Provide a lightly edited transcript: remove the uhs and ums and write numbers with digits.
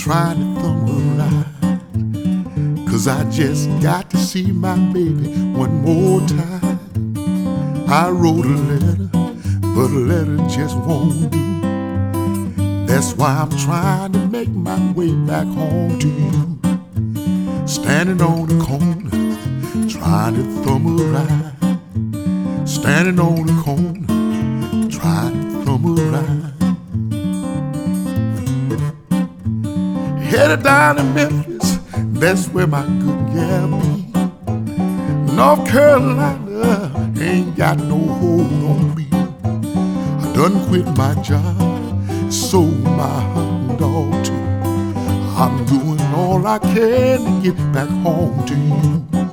trying to thumb a ride, 'cause I just got to see my baby one more time. I wrote a letter, but a letter just won't do. That's why I'm trying to make my way back home to you. Standing on the corner, trying to thumb a ride. Standing on the corner, trying to thumb a ride. Headed down to Memphis, that's where my good gal be. North Carolina ain't got no hold on me. I done quit my job, sold my hot dog too. I'm doing all I can to get back home to you.